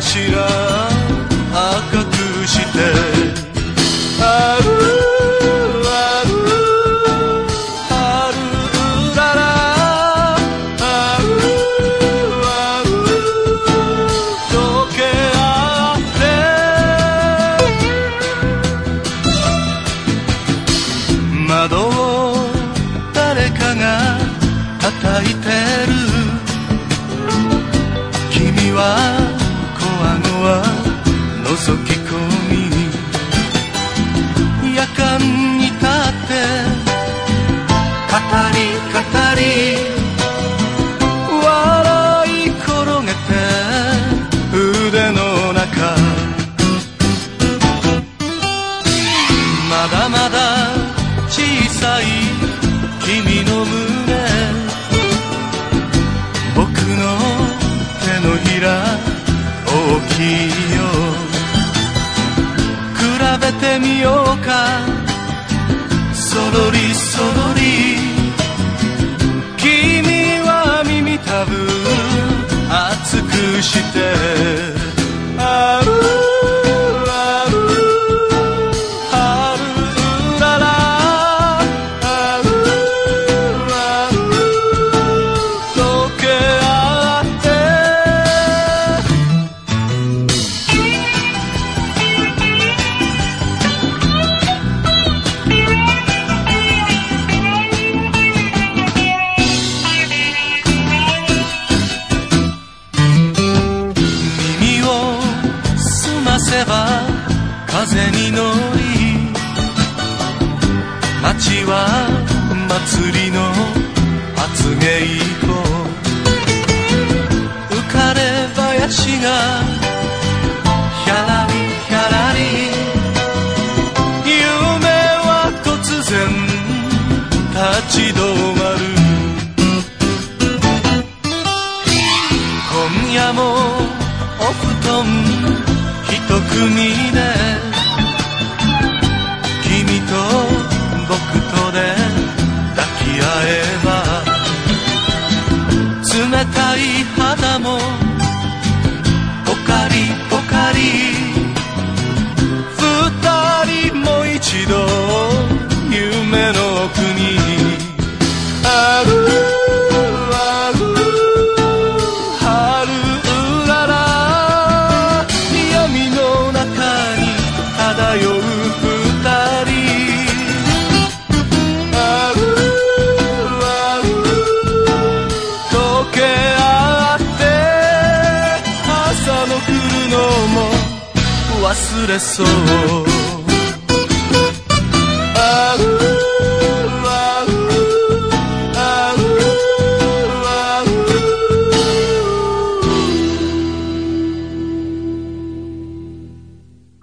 頭赤くしてあるあるあるららあるある溶け合って窓を誰かが叩いてる君はこわごわ覗き込み夜間に立って語り語り笑い転げて腕の中まだまだ小さい君の胸僕の手のひら大きいよ比べてみようかそろりそろり君は耳たぶ熱くしてあるあるあるららあるある溶け合って耳を澄ませば風に乗り街は祭りの初稽古浮かれ林がひゃらりひゃらり夢は突然立ち止まる今夜もお布団一組で君と僕とで抱き合えば冷たい肌もポカリポカリ二人も一度夢の国あるあるあるらら闇の中に漂う二人あるある溶け合って朝の来るのも忘れそう